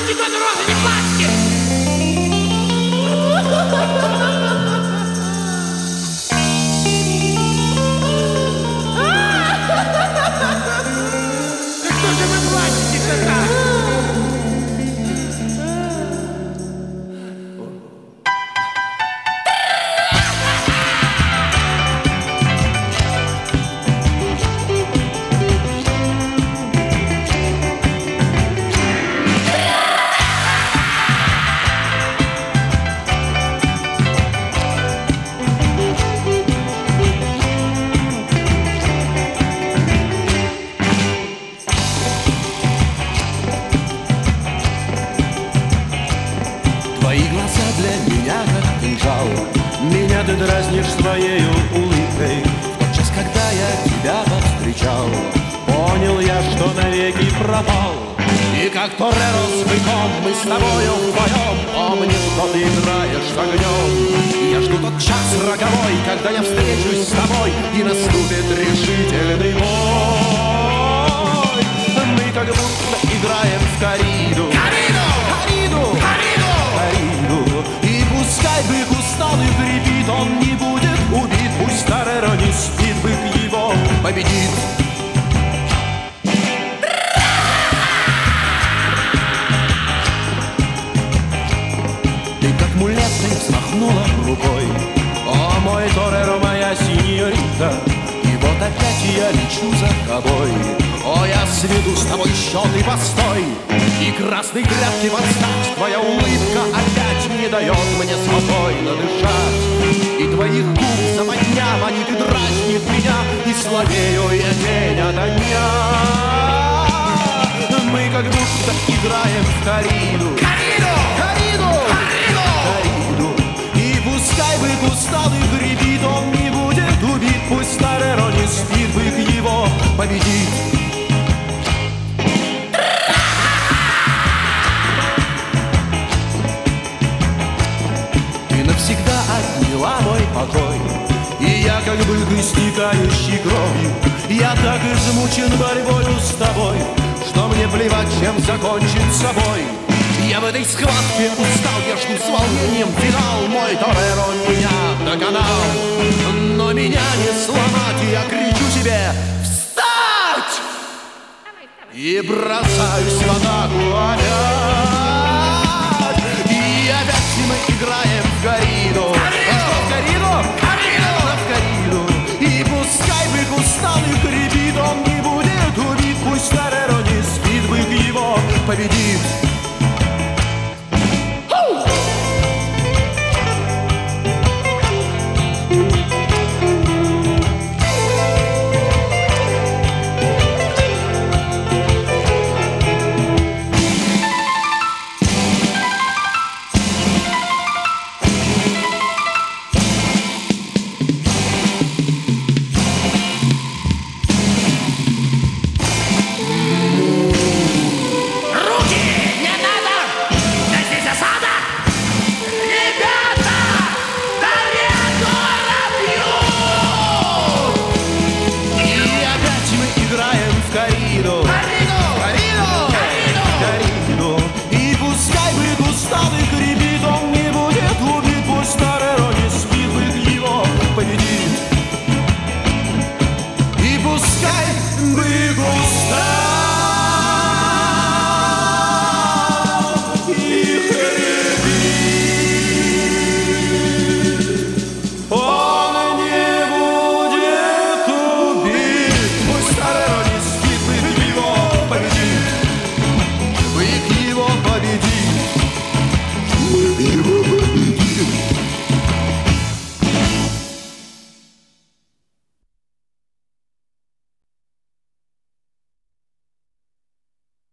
цветет роза, не плачьте! Да что же вы плачете-то так? Твои глаза для меня как кинжал, меня ты дразнишь своею улыбкой. В тот час, когда я тебя повстречал, понял я, что навеки пропал. И как Тореро с быком мы с тобою вдвоем, помни, что ты играешь с огнем. И я жду тот час роковой, когда я встречусь с тобой, и наступит решительный бой. Мы как будто играем в кориду. И пускай бык устал и хрипит, он не будет убит. Пусть Тореро не спит, бык его победит. Ты как мулетой взмахнула рукой: о, мой Тореро, моя синьорита. И вот опять я лечу за тобой. О, я сведу с тобой счеты, постой. И красной грядки подстать, твоя улыбка опять не дает мне спокойно дышать. И твоих губ западня манит и дразнит меня, и слабею я день ото дня. Мы как будто играем в кориду. Кориду. И пускай бык устал и хрипит, он не будет убит. Пусть Тореро не спит, бык его победит. Всегда отняла мой покой, и я как бык, истекающий кровью. Я так измучен борьбою с тобой, что мне плевать, чем закончить собой. Я в этой схватке устал, я жду с волнением финал. Мой Тореро меня доконал, но меня не сломать, и я кричу себе: встать! И бросаюсь в атаку опять. И опять мы играем в кориду. И пускай бык устал и хрипит, он не будет убит. Пусть Тореро не спит, бык его победит.